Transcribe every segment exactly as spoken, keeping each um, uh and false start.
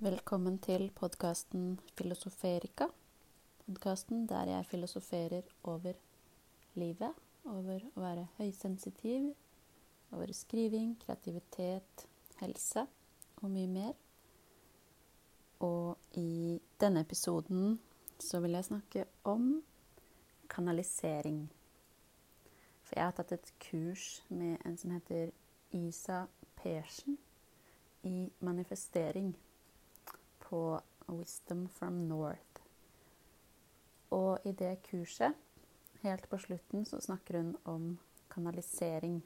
Velkommen til podcasten Filosoferika. Podcasten der jeg filosoferer over livet, over å være høysensitiv, over skriving, kreativitet, helse og mye mer. Og i denne episoden så vil jeg snakke om kanalisering. For jeg har tatt et kurs med en som heter Isa Persen i manifestering på Wisdom from North. Og i det kurset, helt på slutten, så snakker hun om kanalisering.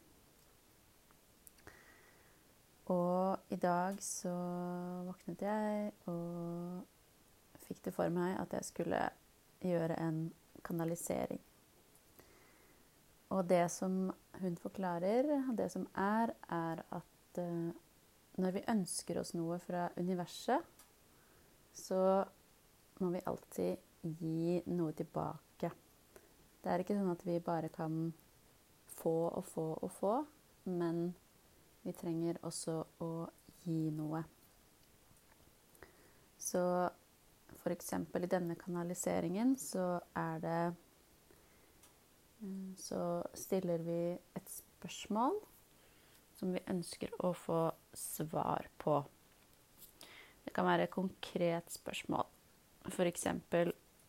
Og i dag så våknet jeg og fikk det for meg at jeg skulle gjøre en kanalisering. Og det som hun forklarer, det som er, er at uh, når vi ønsker oss noe fra universet, så må vi alltid gi noe tilbake. Det er ikke sånn at vi bare kan få og få og få, men vi trenger også å gi noe. Så for eksempel i denne kanaliseringen så er det så stiller vi et spørsmål som vi ønsker å få svar på. Det kan være et konkret spørsmål. For eksempel,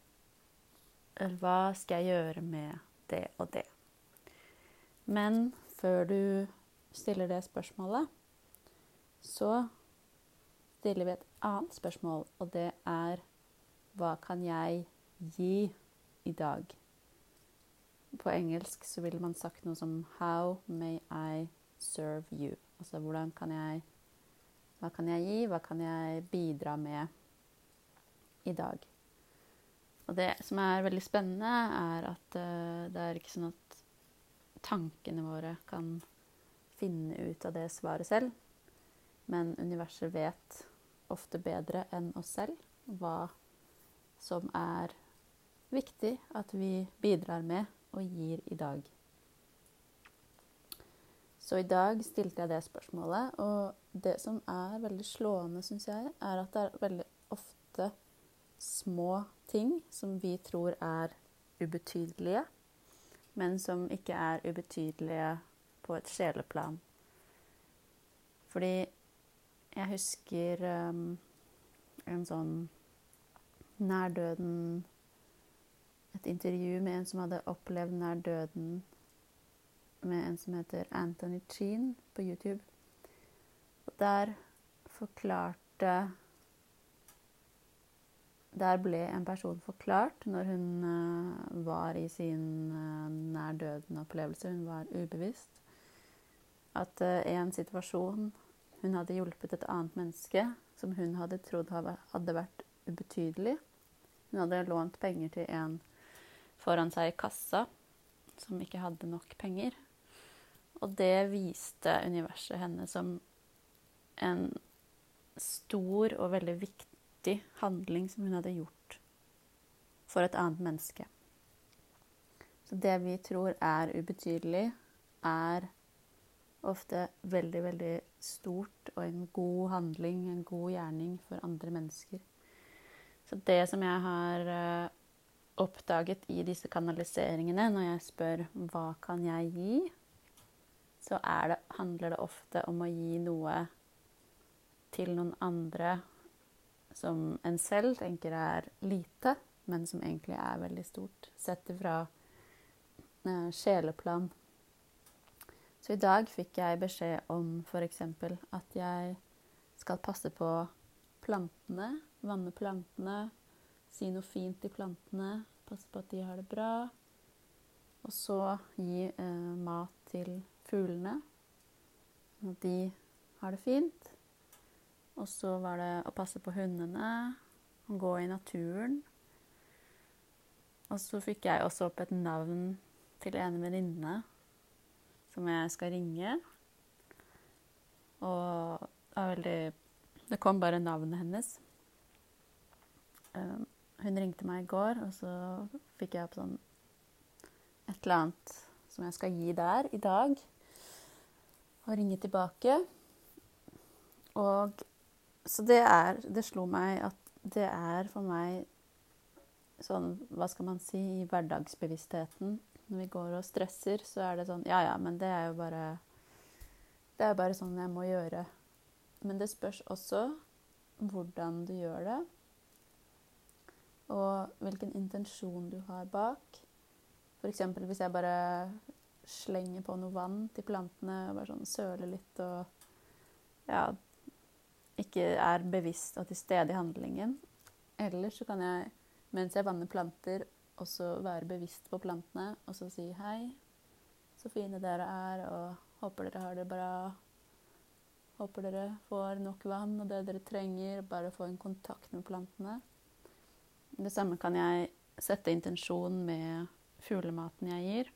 hva skal jeg gjøre med det og det? Men før du stiller det spørsmålet, så stiller vi et annet spørsmål, og det er, hva kan jeg gi i dag? På engelsk så ville man sagt noe som, how may I serve you? Altså, hvordan kan jeg Hva kan jeg gi? Hva kan jeg bidra med i dag? Og det som er veldig spennende er at uh, det er ikke sånn at tankene våre kan finne ut av det svaret selv. Men universet vet ofte bedre enn oss selv hva som er viktig at vi bidrar med og gir i dag. Så i dag stilte jeg det spørsmålet, og det som er veldig slående, synes jeg, er at det er veldig ofte små ting som vi tror er ubetydelige, men som ikke er ubetydelige på et sjeleplan. Fordi jeg husker um, en sånn nærdøden, et intervju med en som hadde opplevd nærdøden, med en som heter Anthony Chin på YouTube. Og der forklarte, der ble en person forklart når hun uh, var i sin uh, nærdøden opplevelse, hun var ubevisst, at uh, i en situasjon hun hadde hjulpet et annet menneske som hun hadde trodd hadde vært ubetydelig. Hun hadde lånt penger til en foran seg i kassa som ikke hadde nok penger. Og det viste universet henne som en stor og veldig viktig handling som hun hadde gjort for et annet menneske. Så det vi tror er ubetydelig, er ofte veldig, veldig stort og en god handling, en god gjerning for andre mennesker. Så det som jeg har uh, oppdaget i disse kanaliseringene, når jeg spør hva kan jeg gi, så er det, handler det ofte om å gi noe til noen andre som en selv tenker er lite, men som egentlig er veldig stort, sett fra eh, sjeleplan. Så i dag fikk jeg beskjed om for eksempel at jeg skal passe på plantene, vanne plantene, si noe fint til plantene, passe på at de har det bra, og så gi eh, mat til fuglene, at de har det fint. Og så var det å passe på hundene, og gå i naturen. Og så fikk jeg også opp et navn til en venninne som jeg skal ringe. Og det, var veldig, det kom bare navnet hennes. Um, hun ringte meg i går, og så fikk jeg opp sånn et eller annet som jeg skal gi der i dag, og ringe tilbake. Og så det er, det slo meg at det er for meg sånn, hva skal man si, i hverdagsbevisstheten. Når vi går og stresser, så er det sånn, ja, ja, men det er jo bare, det er bare sånn jeg må gjøre. Men det spørs også hvordan du gjør det, og hvilken intensjon du har bak. For eksempel hvis jeg bare slenger på noe vann til plantene, og bare sånn søler litt, og ja, ikke er bevisst og til stede i handlingen. Eller så kan jeg, mens jeg vanner planter, også være bevisst på plantene, og så si hei, så fine dere er, og håper dere har det bra. Håper dere får nok vann og det dere trenger, bare få en kontakt med plantene. Det samme kan jeg sette intensjon med fuglematen jeg gir.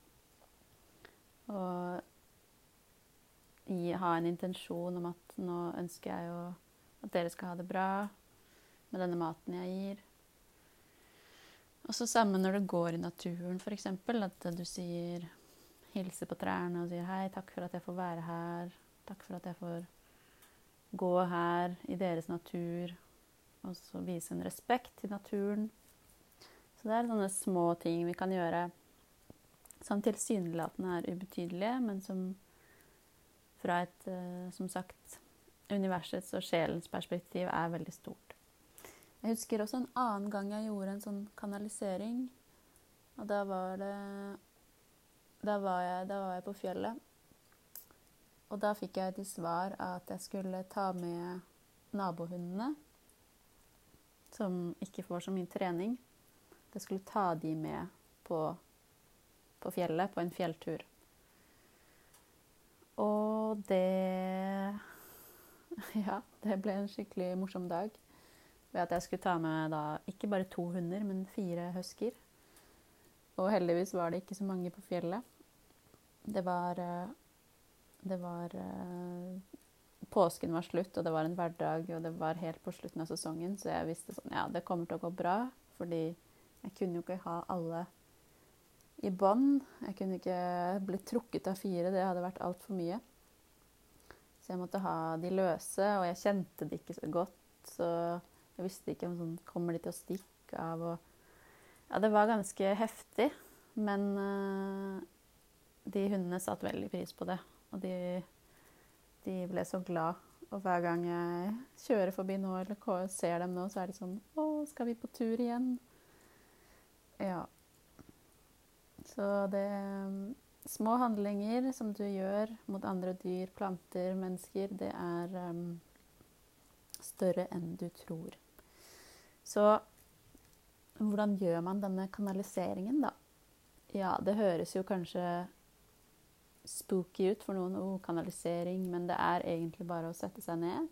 Og gi, ha en intensjon om at nå ønsker jeg jo at dere skal ha det bra med denne maten jeg gir. Og så sammen når du går i naturen, for eksempel, at du sier, hilser på trærne og sier hei, takk for at jeg får være her. Takk for at jeg får gå her i deres natur, og så vise en respekt til naturen. Så det er sånne små ting vi kan gjøre, som tilsynelatende er ubetydelige, men som fra et, som sagt, universets og sjelens perspektiv er veldig stort. Jeg husker også en annen gang jeg gjorde en sånn kanalisering, og da var det, da var jeg, da var jeg på fjellet. Og da fikk jeg til svar at jeg skulle ta med nabohundene, som ikke får så mye trening. Jeg skulle ta de med på, på fjellet, på en fjelltur. Og det, ja, det ble en skikkelig morsom dag. Ved at jeg skulle ta med da, ikke bare to hunder, men fire husker. Og heldigvis var det ikke så mange på fjellet. Det var... Det var eh, påsken var slutt, og det var en hverdag, og det var helt på slutten av sesongen, så jeg visste sånn, ja, det kommer til å gå bra, fordi jeg kunne jo ikke ha alle i bånd. Jeg kunne ikke bli trukket av fire, det hadde vært alt for mye. Så jeg måtte ha de løse, og jeg kjente det ikke så godt, så jeg visste ikke om sånn, kommer de til å stikke av, og ja, det var ganske heftig, men eh, de hundene satt veldig pris på det. Og de, de ble så glad. Og hver gang jeg kjører forbi nå, eller ser dem nå, så er de sånn, å, skal vi på tur igjen? Ja. Så det små handlinger som du gjør mot andre dyr, planter, mennesker, det er um, større enn du tror. Så hvordan gjør man denne kanaliseringen da? Ja, det høres jo kanskje spooky ut for noen, oh, kanalisering, men det er egentlig bare å sette seg ned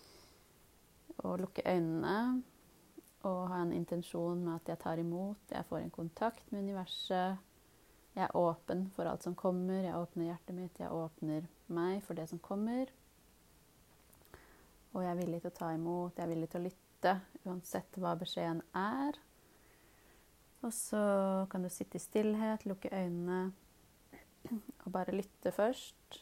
og lukke øynene og ha en intensjon med at jeg tar imot, jeg får en kontakt med universet, jeg er åpen for alt som kommer, jeg åpner hjertet mitt, jeg åpner meg for det som kommer, og jeg er villig til å ta imot, jeg er villig til å lytte, uansett hva beskjeden er. Og så kan du sitte i stillhet, lukke øynene, og bare lytte først.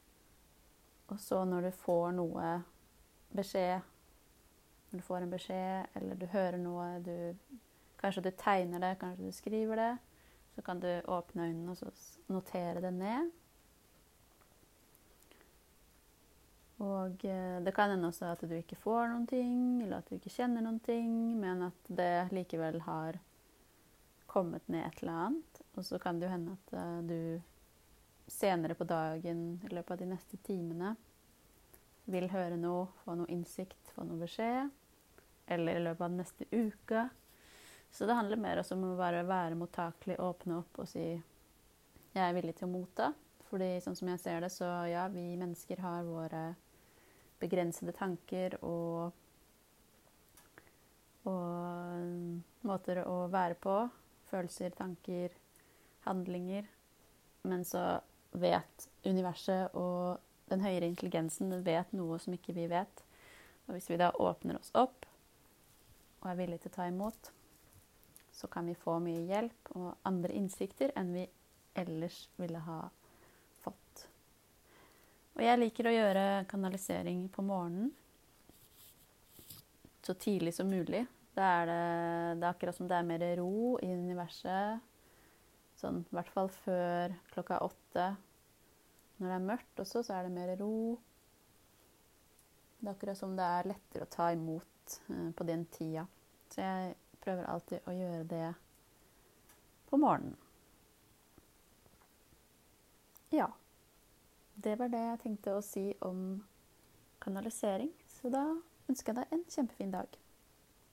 Og så når du får noe beskjed, når du får en beskjed, eller du hører noe, du, kanskje du tegner det, kanskje du skriver det, så kan du åpne øynene og så notere det ned. Og det kan hende også at du ikke får noen ting, eller at du ikke kjenner noen ting, men at det likevel har kommet ned et eller annet. Og så kan det jo hende at du senere på dagen, i løpet av de neste timene, vil høre noe, få noe innsikt, få noe beskjed, eller i løpet av den neste uka. Så det handler mer også om å bare være mottakelig, åpne opp og si, jeg er villig til å motta. Fordi sånn som jeg ser det, så ja, vi mennesker har våre begrensede tanker og, og måter å være på, følelser, tanker, handlinger. Men så vet universet og den høyere intelligensen vet noe som ikke vi vet. Og hvis vi da åpner oss opp og er villige til å ta imot, så kan vi få mye hjelp og andre innsikter enn vi ellers ville ha fått. Og jeg liker å gjøre kanalisering på morgenen. så tidlig som mulig. Da er det, det er akkurat som det er mer ro i universet. Sånn, i hvert fall før klokka åtte. Når det er mørkt også, så er det mer ro. Det er akkurat som det er lettere å ta imot eh, på den tida. Så jeg prøver alltid å gjøre det på morgenen. Ja, det var det jeg tenkte å si om kanalisering. Så da ønsker jeg deg en kjempefin dag.